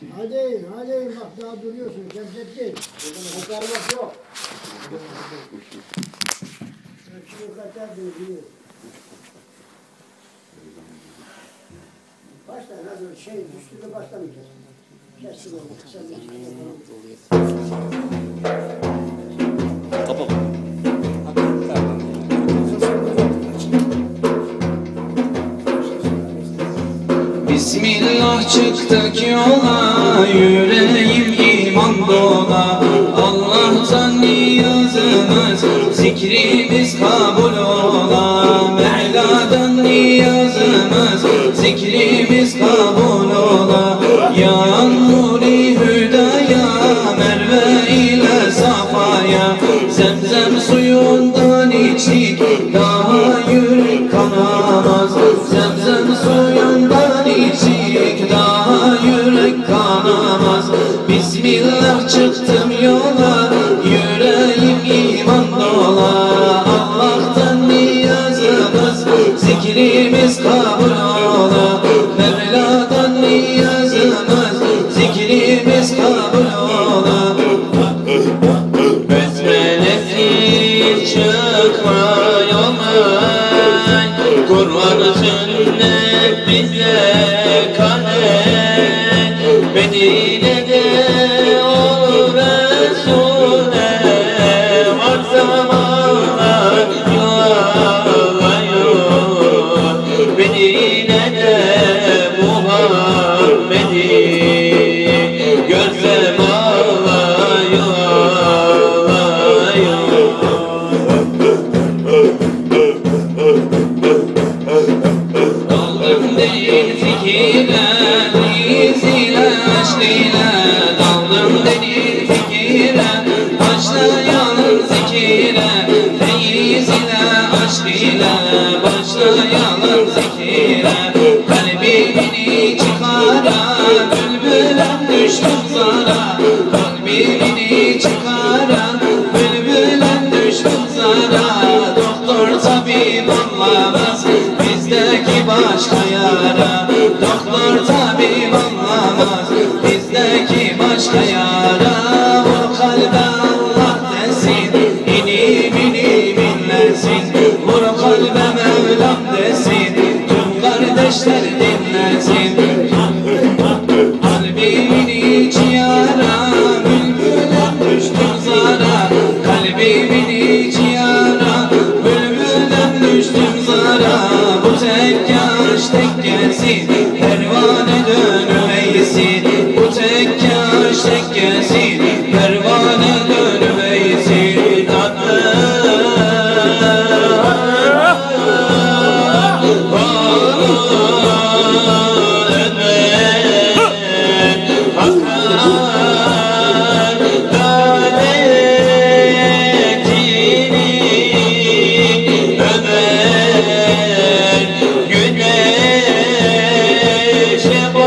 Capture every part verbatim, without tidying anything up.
Hadi, hadi bak daha duruyorsun, Cemşettin. Kaçarmak yok. Şimdi kaçar diyor. Başla, hadi şey, üstüne başlamayacağız. Kesin oldu, sen de Kapat. Bismillah çıktık yola, yüreğim iman dola. Allah'tan niyazımız, zikrimiz kabul ola. Mevla'dan niyazımız, zikrimiz kabul ola. Ya Nuri Hüdaya, Merve ile Safaya, Zemzem suyundan içtik, daha yürek kanamaz. Zemzem suyundan içtik, daha yürek kanamaz. Bismillah çıktım yola, yüreğim iman dola. Allah'tan niyazımız, zikrimiz kabul ola. Mevla'dan niyazımız, zikrimiz kabul ola. Besmelesiz çıkma yola, Kur'an sünnet bize kane. Medine'de ol Resul'e, var zamanlar yağıyor. Medine'de Muhammed'i görsem ağlıyor, ağlıyor. Daldım değil fikire, izile aşk ile. Daldım değil fikire, başlayalım zikire. Feyiz ile aşk ile, başlayalım zikire. Kalbimini çıkara, bülbülen düştüm zara. Kalbimini çıkara, bülbülen düştüm zara. Doktor tabip anlamaz bizdeki başka yara. Doktor tabip anlamaz bizdeki başka yara. Vur kalbe Allah desin, inim inim inlesin. Vur kalbe Mevlam desin, tüm kardeşler dinlesin. Kalbimin içi yara, bülbülen düştüm zara. Kalbimin içi yara, bülbülen düştüm zara. Bu tek yaş tek gelsin, pervane dönmeysin. Bu tek yaş tek gelsin, pervane dönmeysin. Güneşe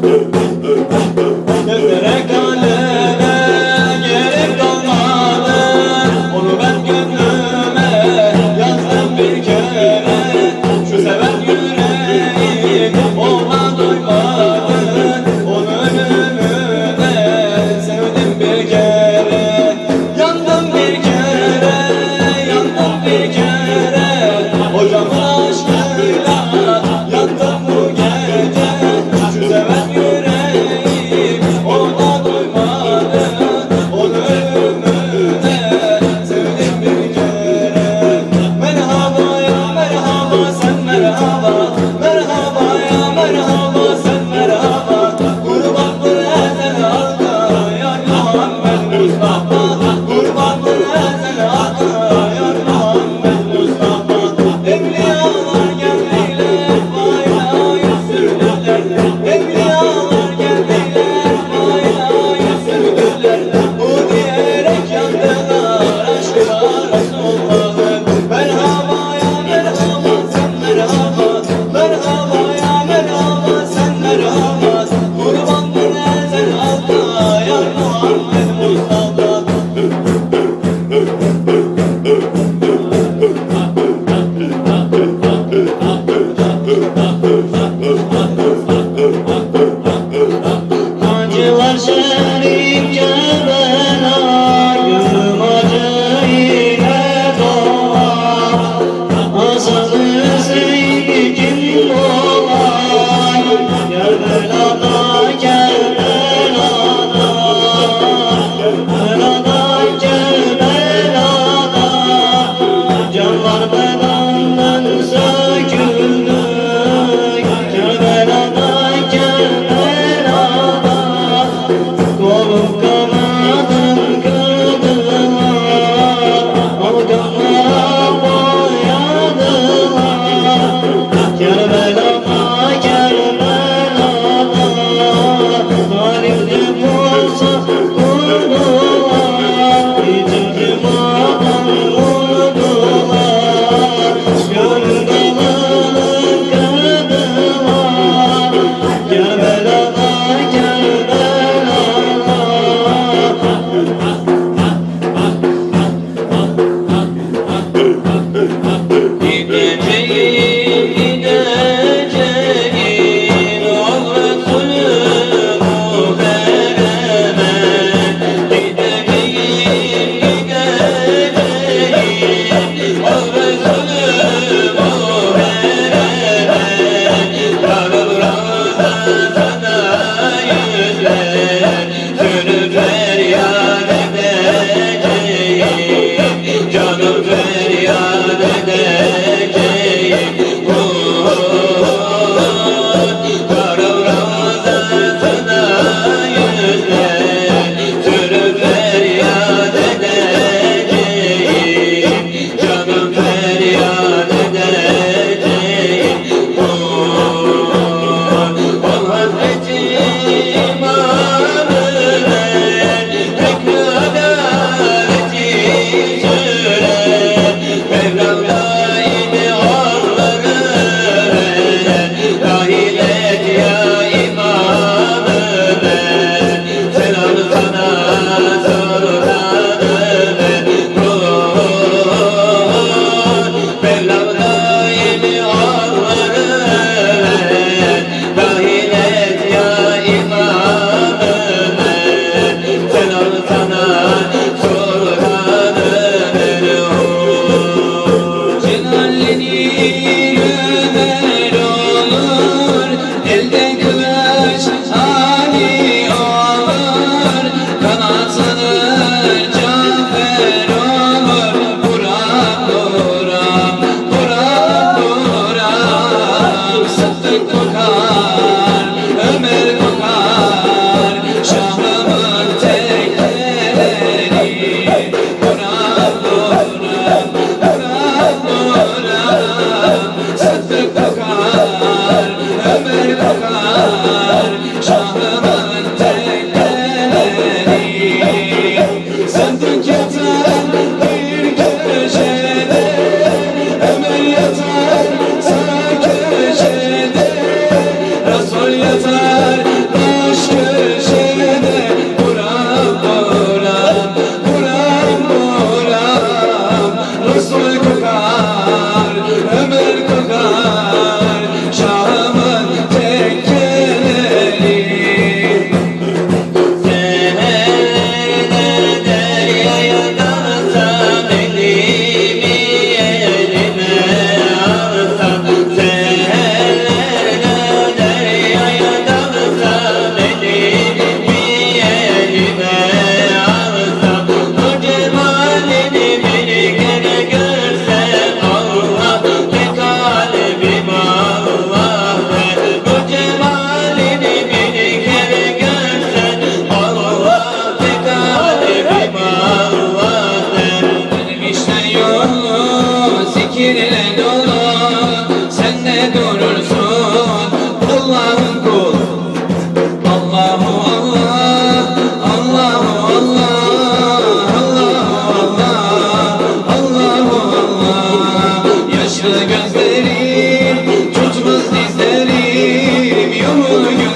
Gözlere kaleme gerek kalmadı, onu ben gönlüme yazdım bir kere. Şu seven yüreğim ona doymadı, onu ölümüne sevdim bir kere. Yandım bir kere, yandım bir kere, hocamın aşkıyla yandım bu gece. Şu seven yüreğim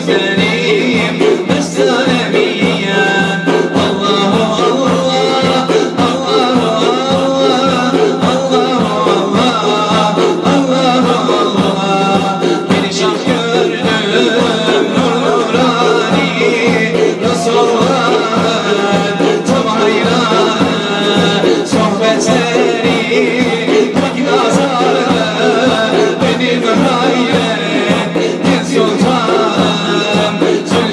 güzelim Meslenemiyen Allahu Allah Allahu Allah Allahu Allah Allahu Allah bir şah gördüm nur nurani Resulullah'ın tam hayranı sohbetleri pek nazarı benim hayret bir sultanım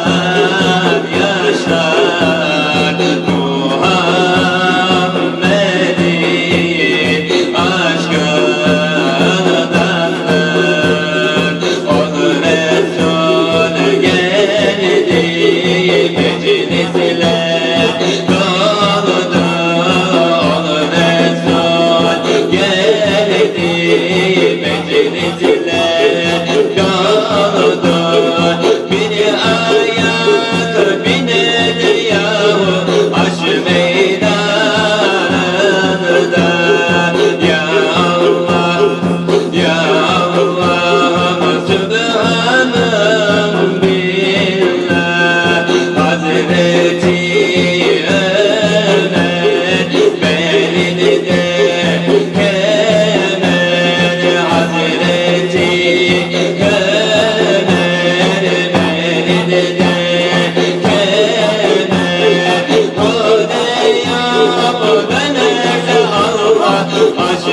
yaşar Muhammed'in aşkındandır. Onu Resul geldi meclisler doldu. Onu Resul geldi meclisler doldu. Bini ayak binedi yahu aşk meydanında. Ya Allah, ya Allah, Sübhanım billah. Hazreti Ömer belinde kemer. Hazreti Ömer belinde kemer. Hudeyab dönerse Allah aşk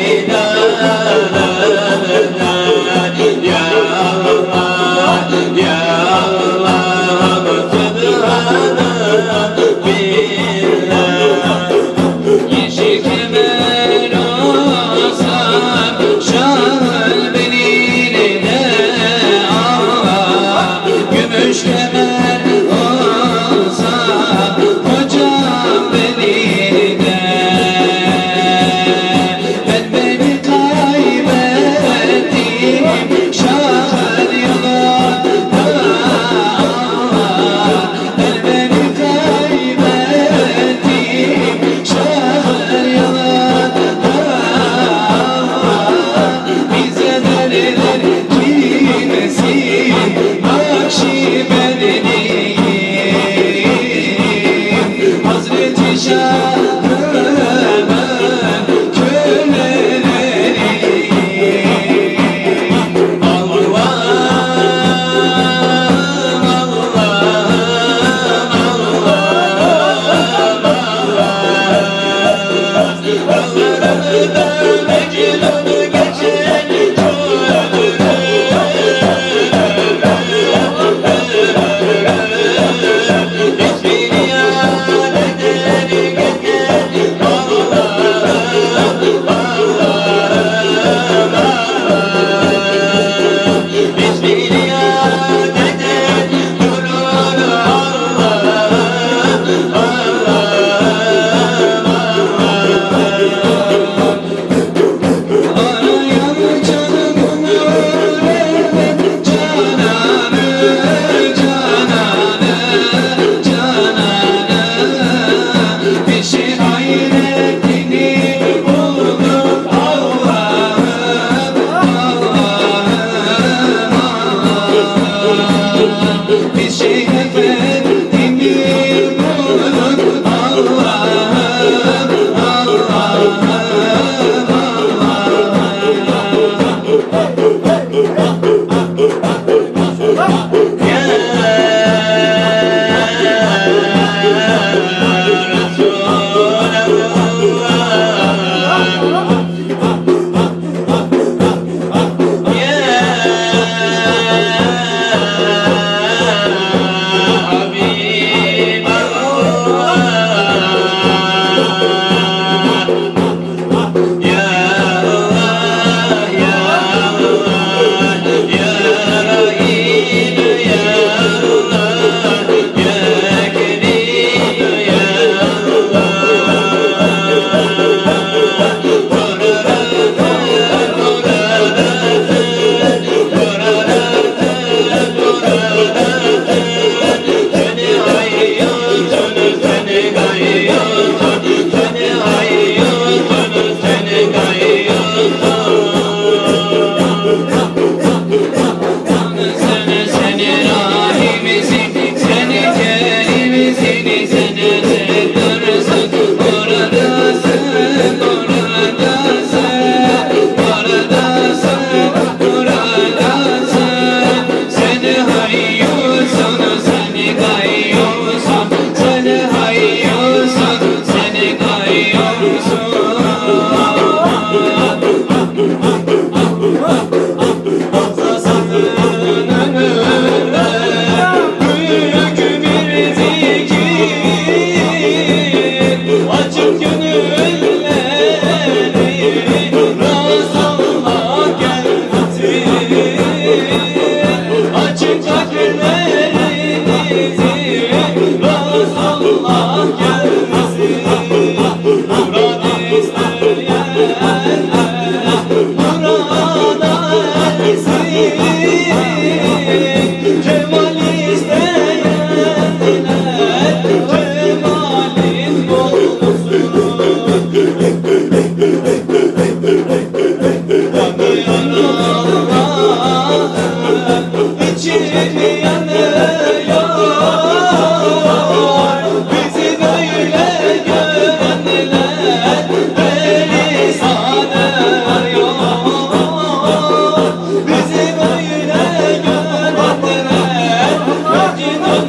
meydanında. Ya Allah, ya Allah, Sübhanallah billah. Yeşil kemer olsam şahın beline Allah. Gümüş kemer olsam hocam beline. Ben beni kaybettim şahın yolunda Allah. Ben beni kaybettim şahın yolunda Allah. Bize derler kimsin Nakşibendiyim. Hazreti Şah'ımın köleleriyim. Allah'ım, Allah'ım, Allah'ım, Allah'ım Mecnun geçen çocuğum. Hiçbir yâr eder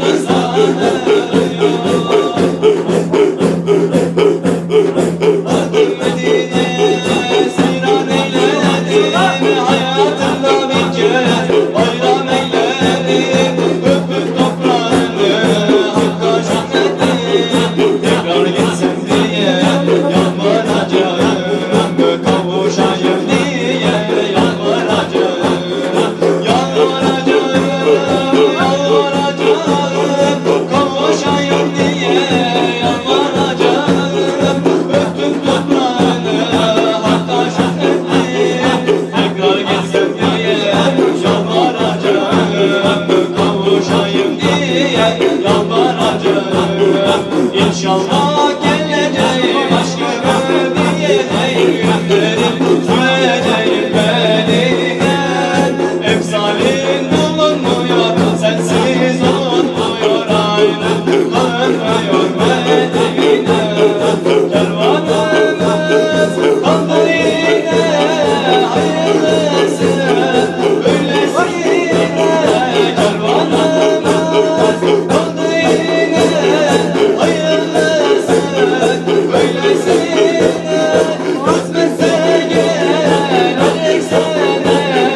İnşallah geleceğim aşkımı diyeceğim günlerim süreceğim beline. Emsalin bulunmuyor, sensiz olmuyor, aynı kalmıyor Medine. Kervanımız kaldı yine, hayırlısı öylesine. Kervanımız kaldı yine, hayırlısı öylesine. Kısmetse gelecek sene,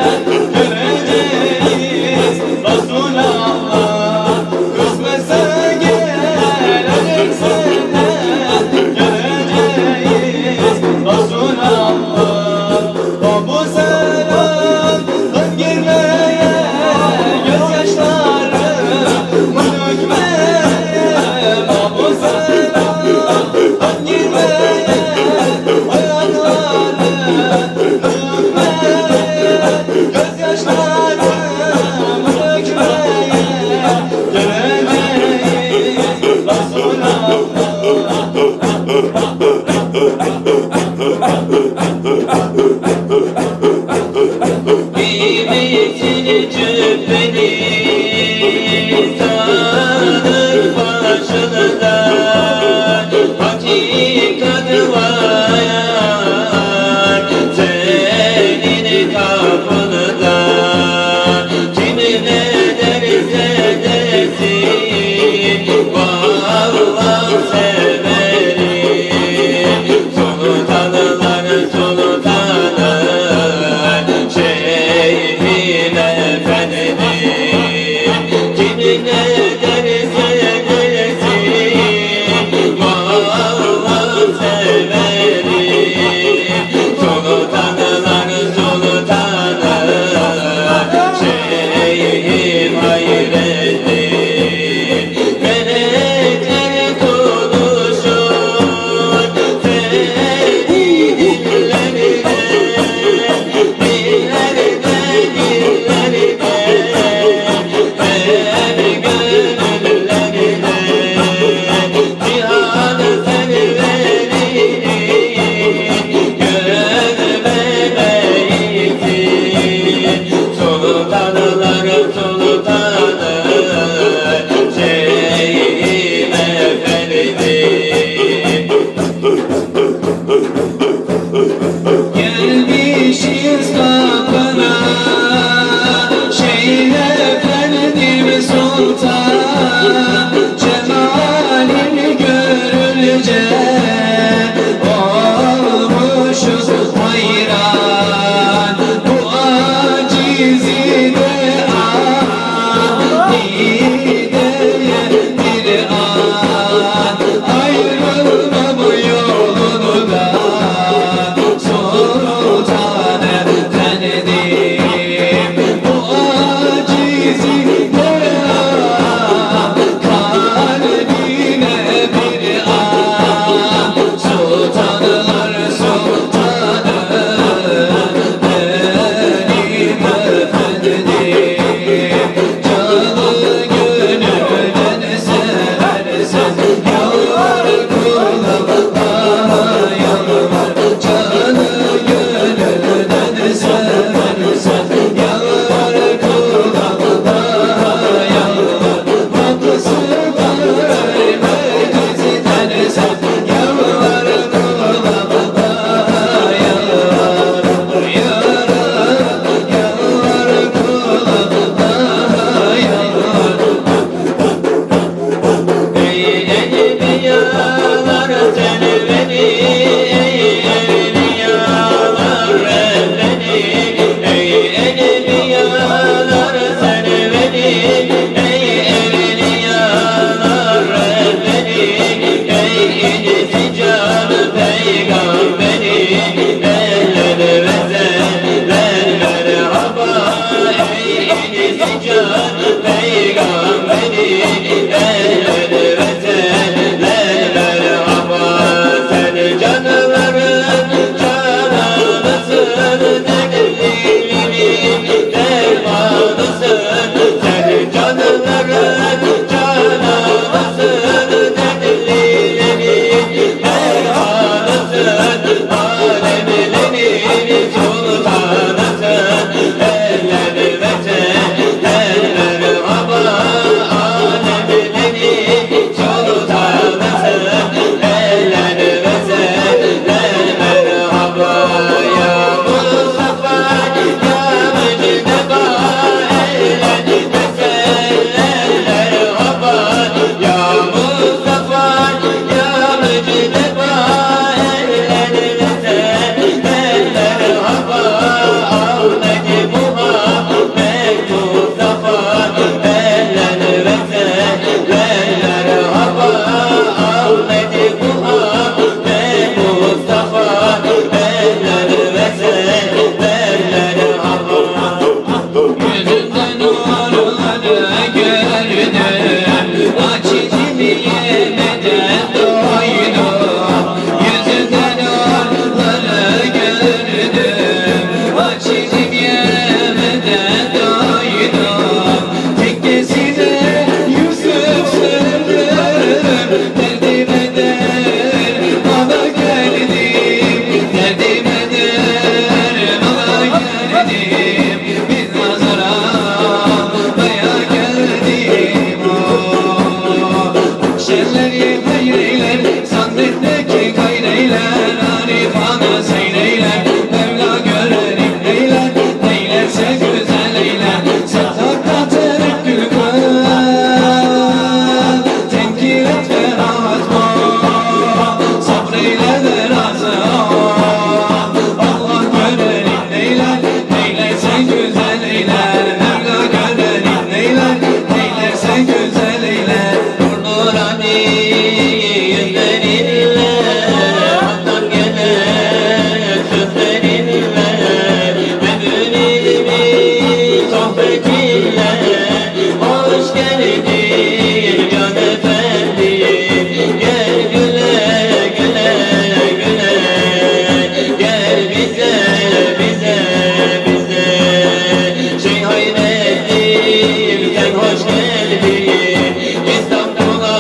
göreceğiz Resulallah. Kısmetse gelecek sene, göreceğiz Resulallah. Babu selamdan girmeye, gözyaşlarımı dökmeye. Babu selamdan girmeye, ayaklarımı dökmeye. Gözyaşlarımı dökmeye, geleceğiz Resulallah. Giymişsin cübbeni, sağlık başında, hakikat var senin kapında. Kim ne derse desin, vallahi severim. Sultanlar sultanı, Şeyhim efendim. Kim ne derse desin, vallahi severim. Sultanlar sultanı, Şeyhim hayretli. Melekler derdime dermana geldim, derdime dermana geldim, bir nazar almaya geldim. Şerleri hayreyler, sandetteki gayreyler, arifana seyreyler, Mevla görelim neyler, neylerse güzel eyler. Sokakta tevekkül kıl, tenkil et ve rahat ol, sabreyle de razı ol. Allah görelim neyler, neylerse güzel eyler, Mevla görelim neyler, neylerse güzel eyler. Nurani yüzlerinle, hattan gelen sözlerinle, mevlidimi sohbetinle, hoş geldin can efendim. Gel güle güle güle, gel bize bize bize. Şey Hayrettin sen hoş geldin, İstanbul'a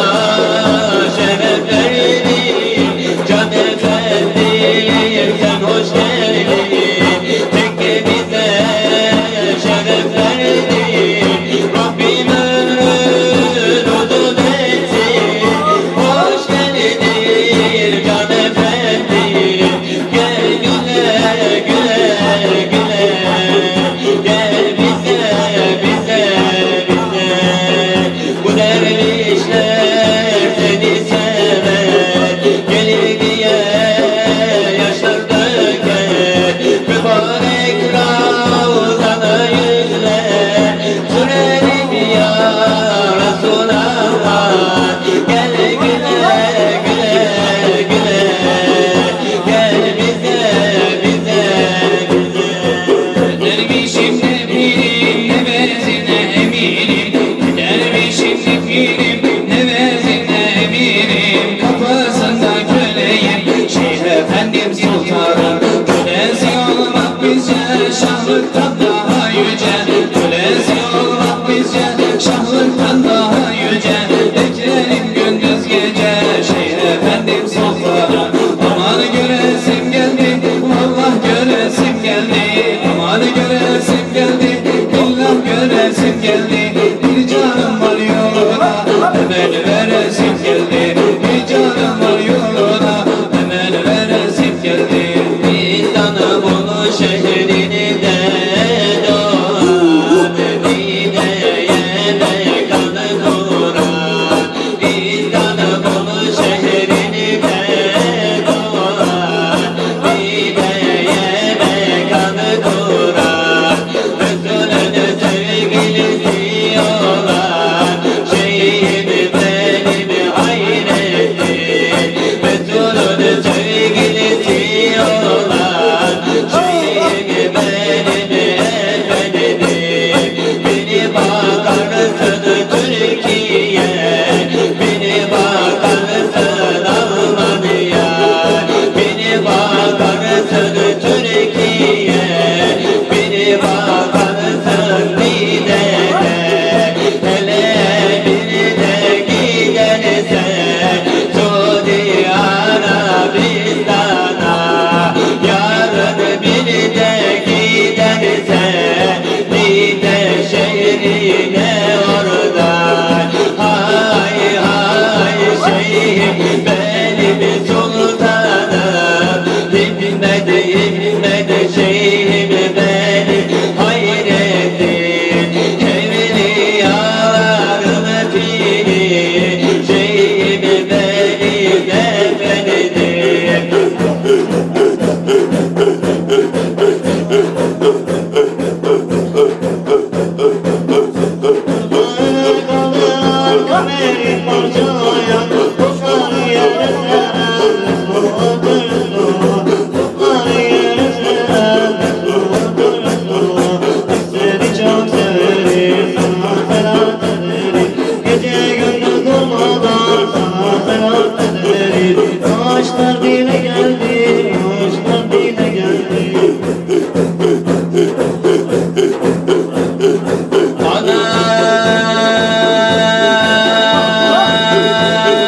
şeref verdin. Can efendim sen hoş geldin, Mekke bize şeref verdin. Rabbim ömrün uzun etsin, hoş geldin can efendim. Gel güle güle güle, gel bize bize bize. Bu dervişler seni sever, gelir diye yaşlar döker. Mübarek Ravzana yüzler sürerim ya Resulallah. Gel güle güle güle, gel bize bize bize. Dervişim nebirim, nevezine eminim, dervişim nebirim, nevezine eminim. Kapısında köleyim, Şeyh Efendim Sultanım. Kölesi olmak bizce şahlıktan daha yüce, kölesi olmak bizce şahlıktan daha yüce. Beklerim gündüz gece, Şeyh Efendim Sultanım. Aman göresim geldi, vallahi göresim geldi, aman göresim geldi, billah göresim geldi. Bir canım var yoluna, hemen veresim geldi, bir canım var yoluna, hemen veresim geldi. İstanbul şehrinde doğan, Medine'ye mekanı kuran. İstanbul şehrinde doğan, Medine'ye mekanı kuran. Resulünün sevgilisi olan şeyhim benim Hayrettin. Resulünün sevgilisi olan şeyhim benim efendim. Beni bakarsın Türkiye, beni bakarsın Almanya, beni bakarsın Türkiye, beni bakarsın bir de, hele bir de giderse Suudi Arabistan'a. Yarın bir de giderse Niğde şehrine oradan. Hay hay şeyhim benim sultanım, himmet himmet şeyhim benim Hayrettin. Evliyalarım piri, şeyhim benim efendim. Kamerin parçaya, kokar yerine, kokar yerine, seni çok severim, sana selam ederim. Gece gündüz durmadan sana selam ederim. Ağaçlar dile geldi, ağaçlar dile geldi. Ana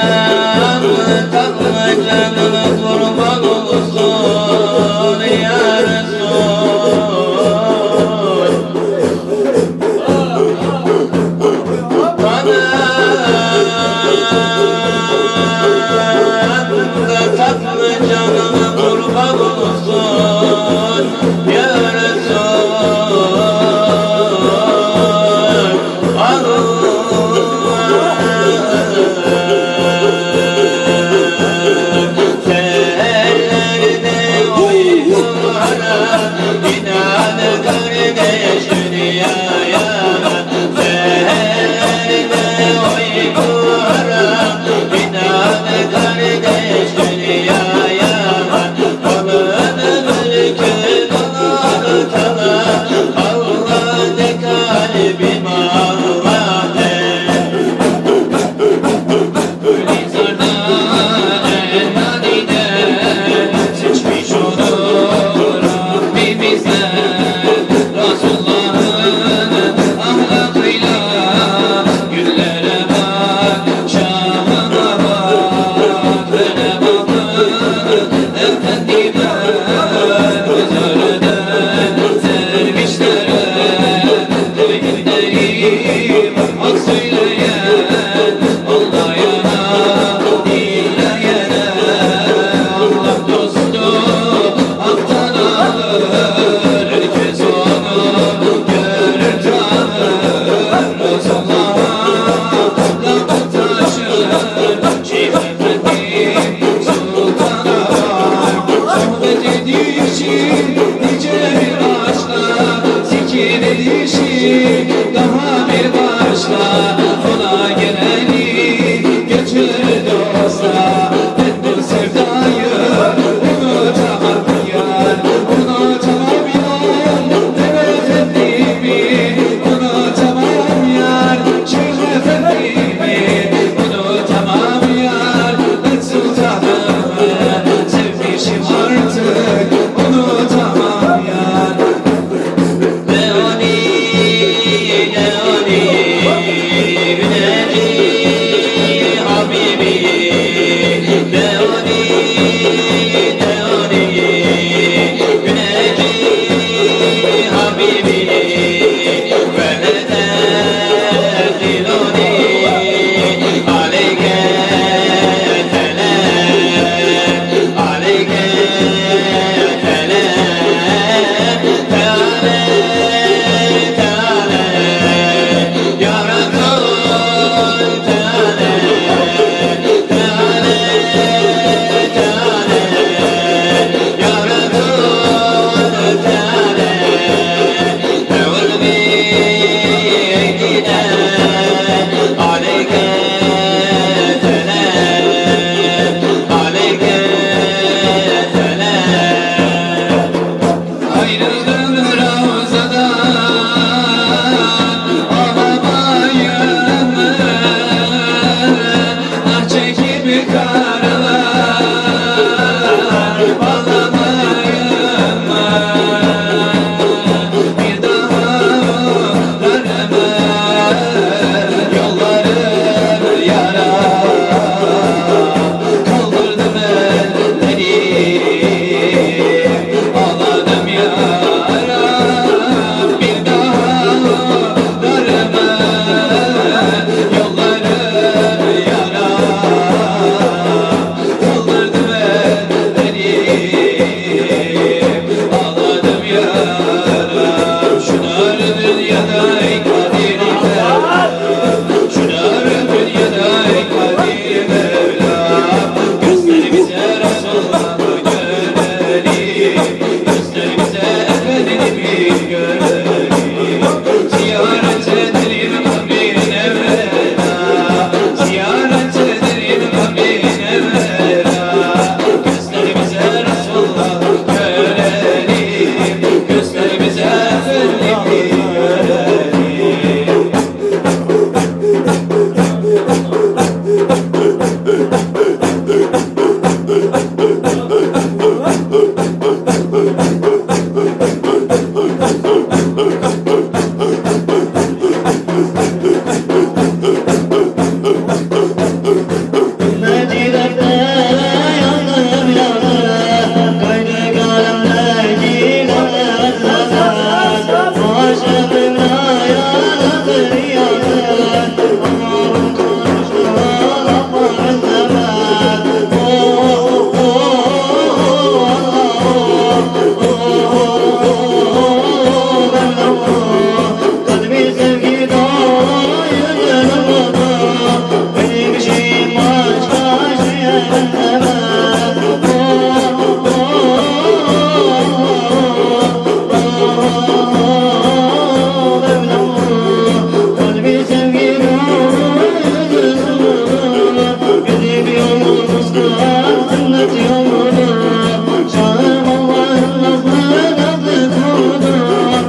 yolunu Bizim yolumuzda sünnet yolunu Şahım Allah'ın nazlı nazlı kulu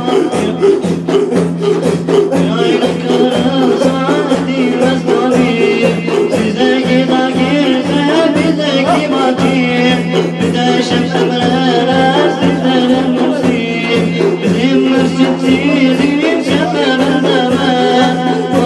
Yaylıkların saati mesmavi Sizdeki takirse bizdeki mati Bize şemsemler sizlerin musib Bizim mürşit sizin şefe benzemez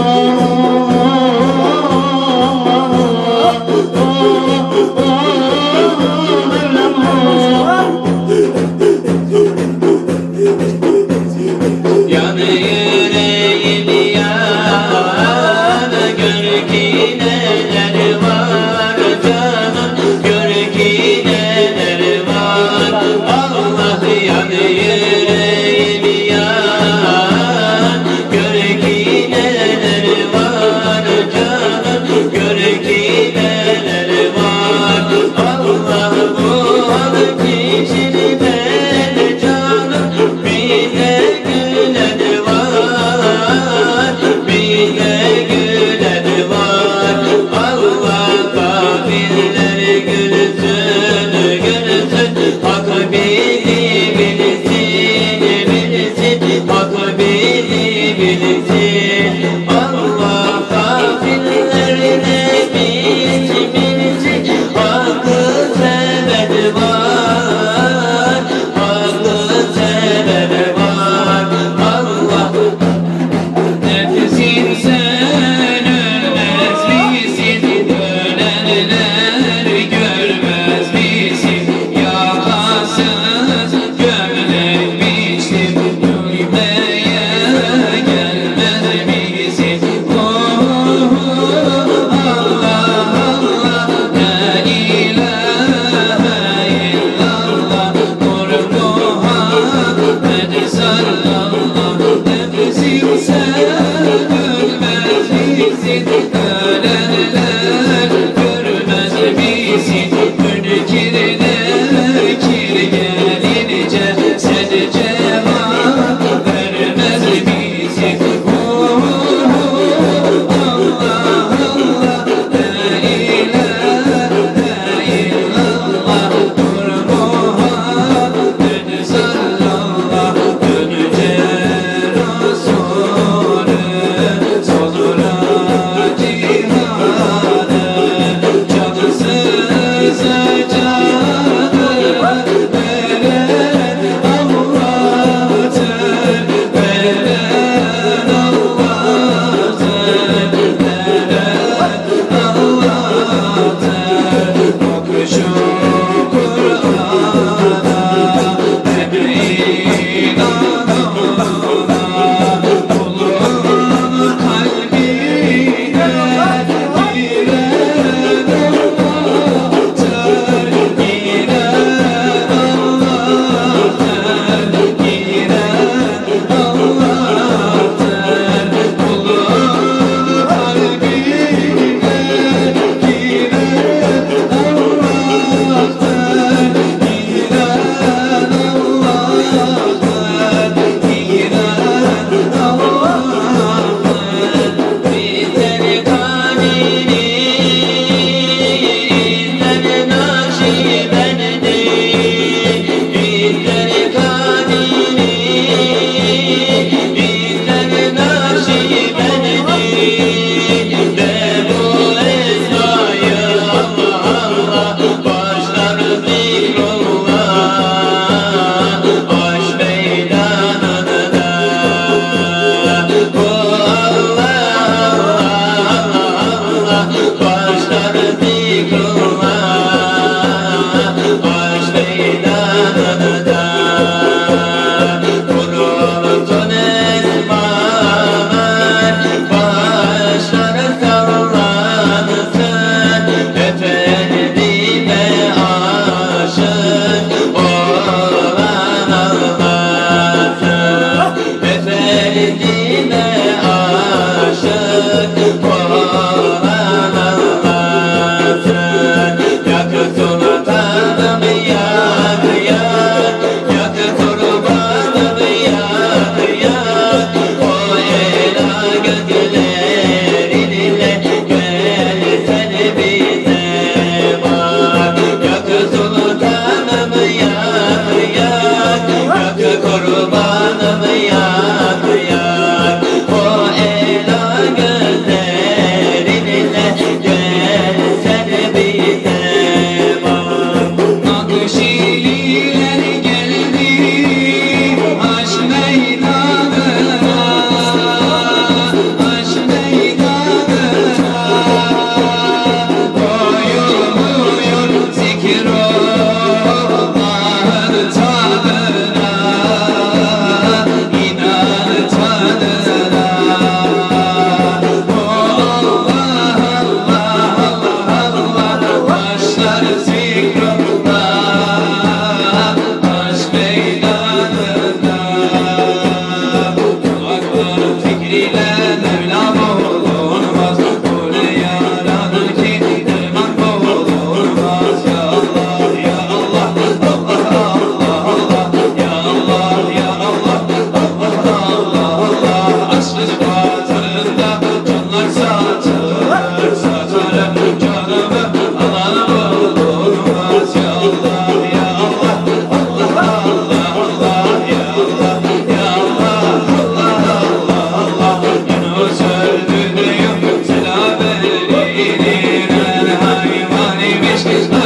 Yanı yüreğim yana gör ki neler var canım gör ki neler var Allah yanı yüreğim yana gör ki neler var canım gör ki neler var Allah bu alıp içini ben canım bir de gülen var bir de gülen var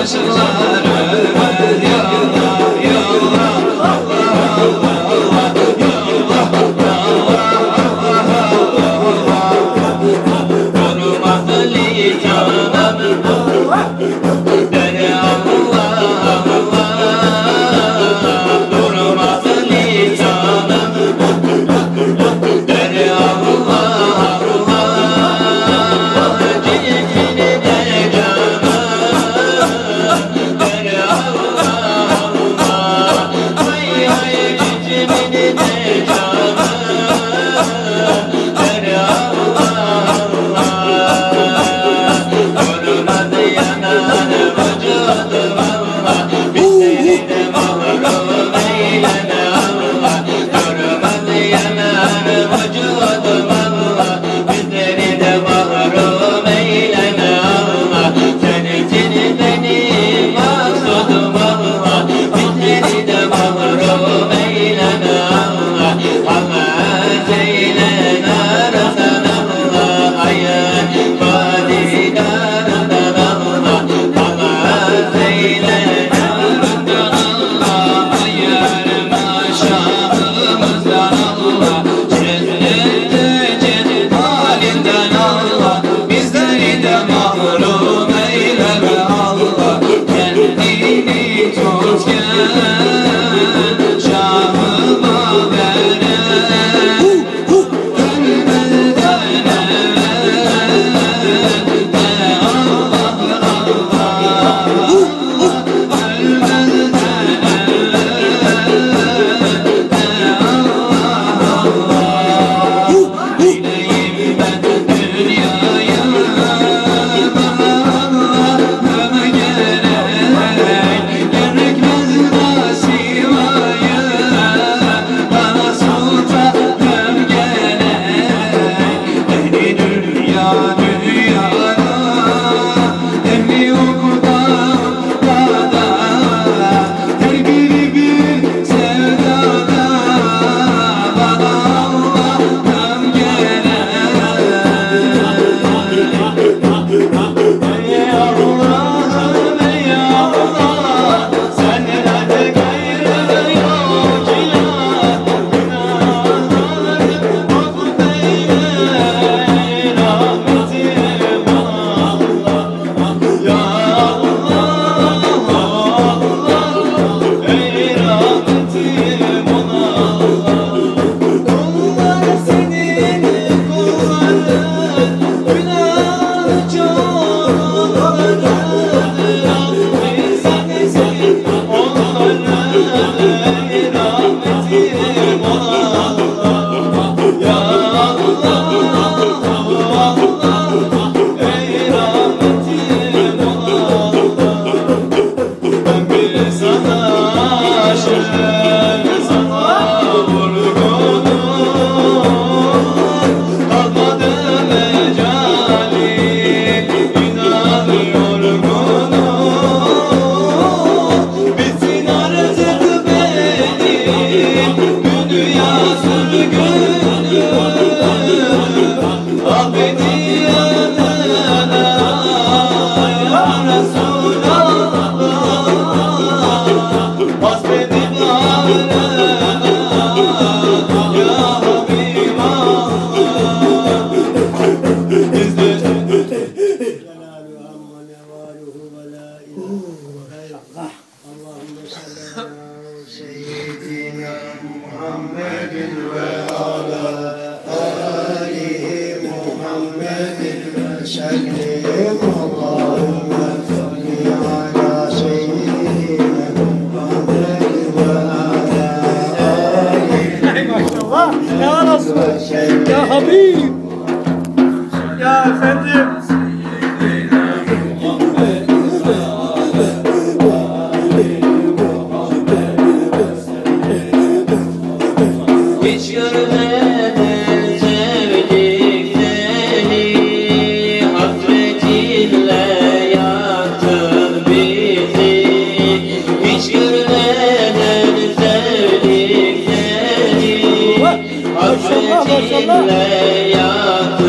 aşıklar ölmez ya Allah ya Allah Allah Allah Allah ya Allah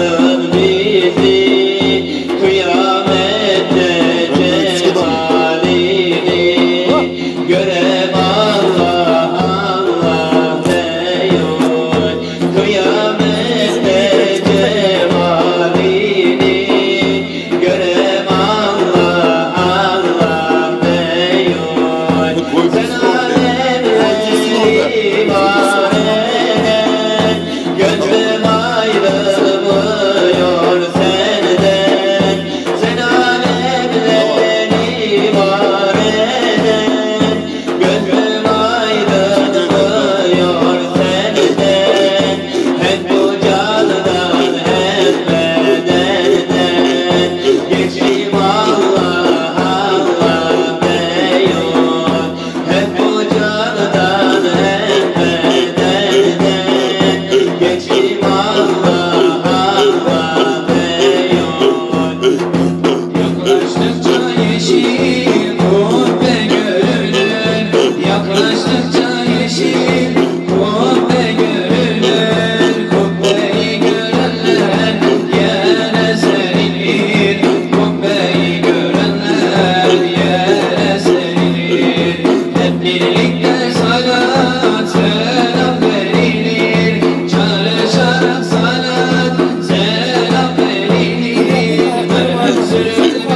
Kıyamette cemali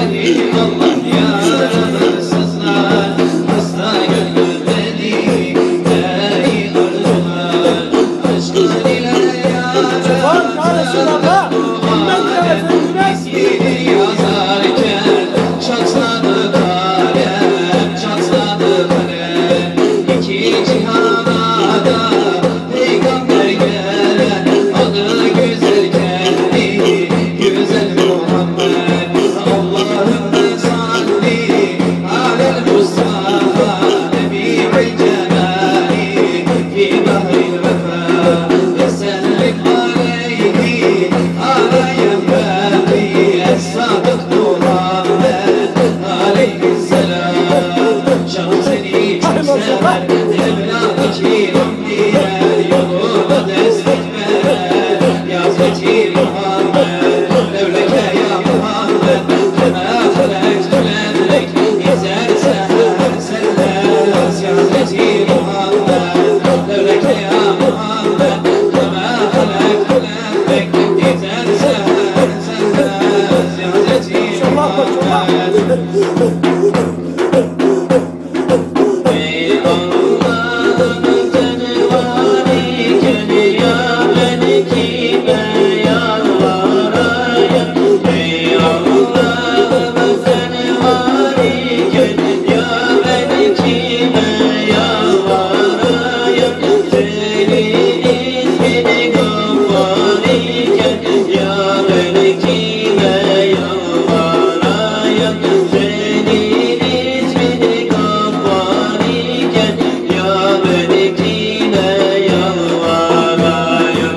veli Allah yaralı sızlar hasta gönül dedi ey arzular aşkın ile yaralı ismini yazarken çatladı kalem çatladı kalem iki cihana da peygamber gelen adı güzel kendi güzel Muhammed Allahümme salli alel Mustafa Nebi'l Celali fi bahril vefa ve sellim aleyhi aleyhem bâbi es-sadık Muhammed aleyhisselam şah seni çok sever evladı kiram diler yoluna destek verer ya Hazreti Muhammed levleke ya Muhammed kema felek tülenlek İzer seher selles ya Hazreti Muhammed levleke ya Muhammed kema felek tülenlek İzer seher selles ya Hazreti Muhammed ey Allah'ın tenvari gel ya beni kime yalvarayım ey Allah'ın tenvari gel ya beni kime yalvarayım senin ismini gaffari gel ya beni kime yalvarayım senin ismini gaffari gel ya beni kime yalvarayım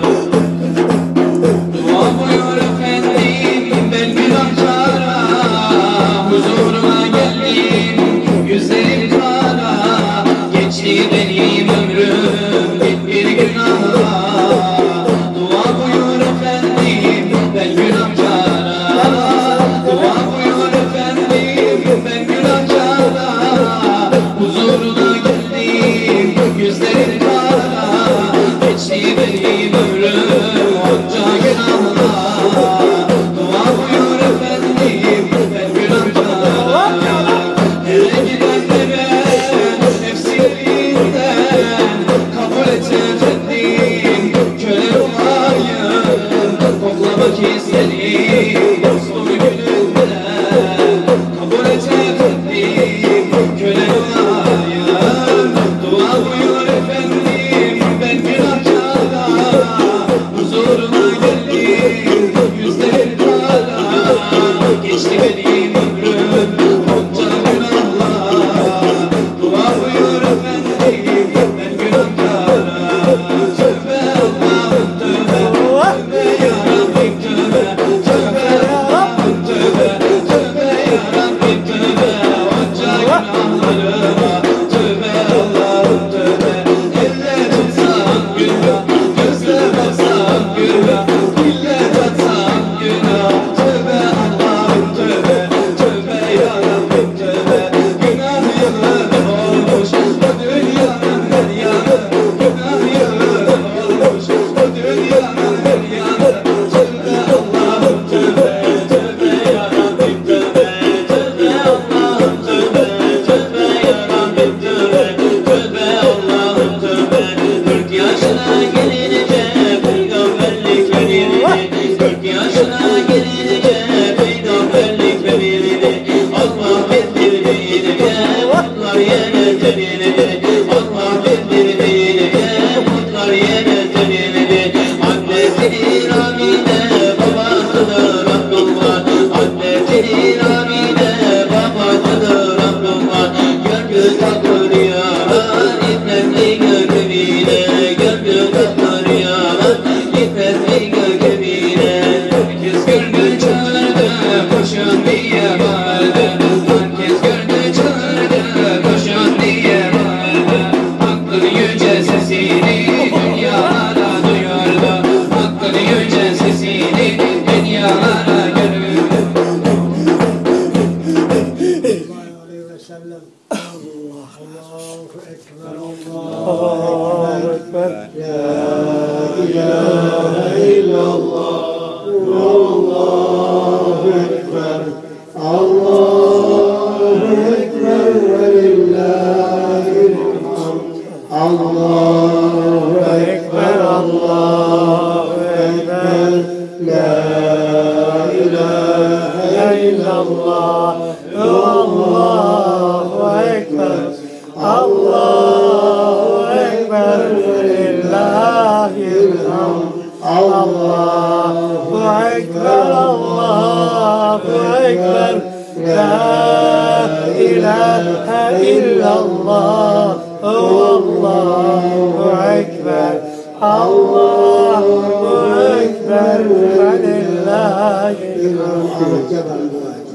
dua buyur efendim ben günahkara huzuruna geldim yüzlerim kara geçti benim ömrüm bin bir günahla dua buyur efendim ben günahkara dua buyur efendim ben günahkara huzuruna geldim yüzlerim kara geçti benim ömrüm onca günahla dua buyur efendim ben günahkara nereye gidenlere nefsiliğinden kabul et efendim köle olayım koklamak istedim dostum gününden kabul et efendim köle olayım dua buyur efendim ben günahkara huzuruna geldim yüzlerim kara geçti benim ömrüm onca günahla dua buyur efendim ben günahkara tövbe Allah'ım tövbe tövbe ya Rabbim tövbe tövbe Allah'ım tövbe tövbe ya Rabbim tövbe onca günahlarıma tövbe Allah'ım tövbe elle tutsam günah gözle baksam günah dille tatsam günah tövbe Allah'ım tövbe tövbe ya Rabbim tövbe günah yıllarım olmuş bu dünyanın her yanı günah yıllarım olmuş bu dünyanın her yanı tövbe Allah'ım tövbe tövbe ya Rabbim tövbe tövbe Allah'ım tövbe tövbe ya Rabbim tövbe tövbe Allah'ım tövbe kırk yaşına gelince peygamberlik verildi kırk yaşına gelince peygamberlik verildi Allah bildirdiğine mutlar yere serildi Allah bildirdiğine mutlar yere serildi annesinin Amine babasıdır Abdullah annesinin Amine babasıdır Abdullah gönlü tatlı rüyalar İffetli gökemine gönlü tatlı rüyalar İffetli gökemine herkes gördü çağırdı koşun diye bağırdı herkes gördü çağırdı koşun diye bağırdı hakkın yüce sesini dünyalara duyurdu hakkın yüce sesini dünyalara görürdü aleyhi ve sellem Allahu Ekber Allahu Ekber La ilahe illallah Allahu Ekber الله أكبر ولله الحمد الله أكبر الله أكبر لا إله إلا الله الله أكبر الله أكبر ولله الحمد الله أكبر الله أكبر لا إله إلا الله الله أكبر الله أكبر ولله الحمد.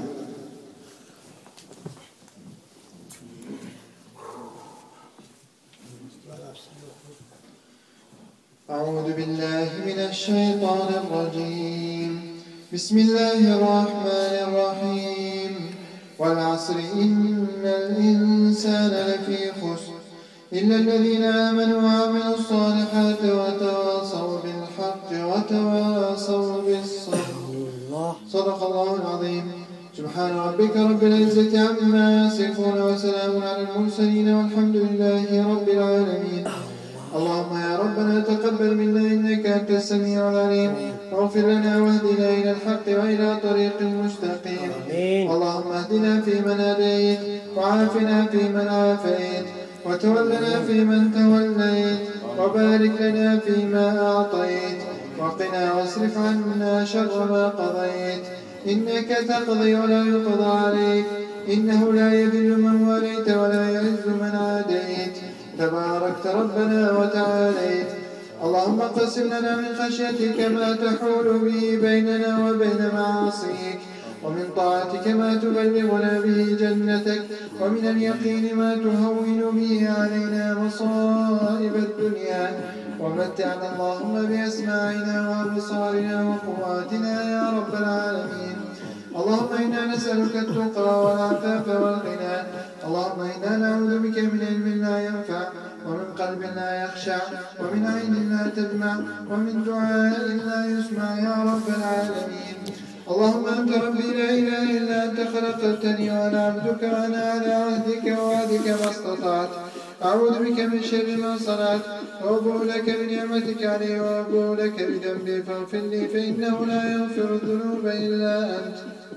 أعوذ بالله من الشيطان الرجيم. بسم الله الرحمن الرحيم. والعصر إن الإنسان لفي خسر إلا الذين آمنوا وعملوا الصالحات وتواصوا بالحق وتواصوا بالصبر. صدق الله العظيم. سبحان ربك رب العزة عما يصفون وسلام على المرسلين والحمد لله رب العالمين. اللهم يا ربنا تقبل منا إنك أنت السميع العليم، واغفر لنا واهدنا إلى الحق وإلى طريق المستقيم. اللهم اهدنا فيمن هديت، وعافنا فيمن عافيت، وتولنا فيمن توليت، وبارك لنا فيما أعطيت، وقنا واصرف عنا شر ما قضيت، إنك تقضي ولا يقضى عليك، إنه لا يذل من واليت ولا يعز من عاديت، تباركت ربنا وتعاليت. اللهم اقسم لنا من خشيتك ما تحول به بيننا وبين معاصيك، ومن طاعتك ما تبلغنا به جنتك، ومن اليقين ما تهون به علينا مصائب الدنيا، ومتعنا اللهم بأسماعنا وأبصارنا وقواتنا يا رب العالمين. اللهم إنا نسألك التقى والعفاف والغنى. اللهم إنا نعوذ بك من علم لا ينفع، ومن قلب لا يخشع، ومن عين لا تدمع، ومن دعاء لا يسمع يا رب العالمين. اللهم أنت ربي لا إله إلا أنت خلقتني وأنا عبدك وأنا على عهدك ووعدك ما استطعت. أعوذ بك من شر ما صنعت، وأبوء لك بنعمتك علي وأبوء لك بذنبي فاغفر لي فإنه لا يغفر الذنوب إلا أنت.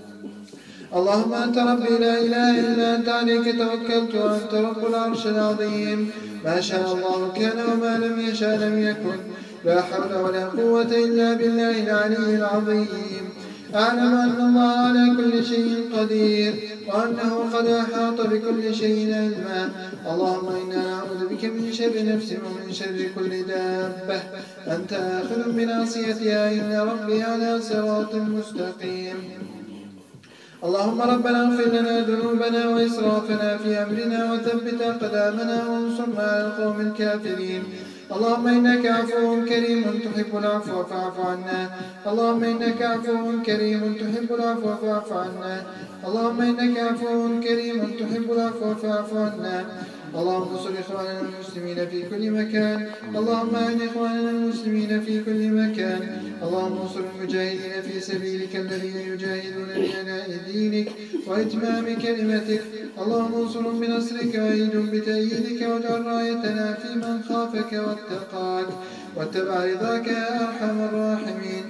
اللهم أنت ربي لا إله إلا أنت عليك توكلت وأنت رب العرش العظيم. ما شاء الله كان وما لم يشاء لم يكن. لا حول ولا قوة إلا بالله العلي العظيم. أعلم أن الله على كل شيء قدير، وأنه قد أحاط بكل شيء علما. اللهم إنا نعوذ بك من شر نفسي ومن شر كل دابة أنت آخذ بناصيتها إن ربي على صراط مستقيم. اللهم ربنا اغفر لنا ذنوبنا وإسرافنا في أمرنا وثبت أقدامنا وانصرنا على القوم الكافرين. اللهم إنك عفو كريم تحب العفو فاعف عنا. اللهم إنك عفو كريم تحب العفو فاعف عنا. اللهم إنك عفو كريم تحب العفو فاعف عنا. اللهم انصر إخواننا المسلمين في كل مكان. اللهم أعن إخواننا المسلمين في كل مكان. اللهم انصر المجاهدين في سبيلك الذين يجاهدون لأداء دينك وإتمام كلمتك. اللهم انصرهم بنصرك وأيدهم بتأييدك، واجعل رايتنا في من خافك واتقاك واتبع رضاك يا أرحم الراحمين.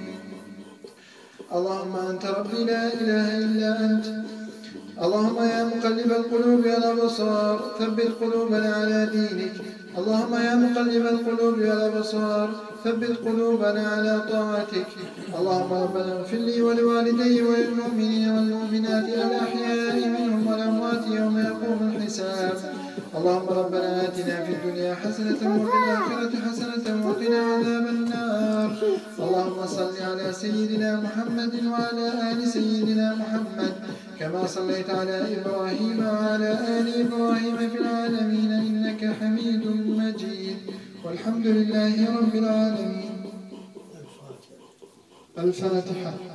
اللهم أنت ربي لا إله إلا أنت. اللهم يا مقلب القلوب والأبصار ثبت قلوبنا على دينك. اللهم يا مقلب القلوب والأبصار ثبت قلوبنا على طاعتك. اللهم ربنا اغفر لي ولوالدي وللمؤمنين والمؤمنات الأحياء منهم والأموات يوم يقوم الحساب. اللهم ربنا آتنا في الدنيا حسنة وفي الآخرة حسنة وقنا عذاب النار. اللهم صل على سيدنا محمد وعلى آل سيدنا محمد كما صليت على إبراهيم وعلى آل إبراهيم في العالمين إنك حميد مجيد، والحمد لله رب العالمين. الفاتحة.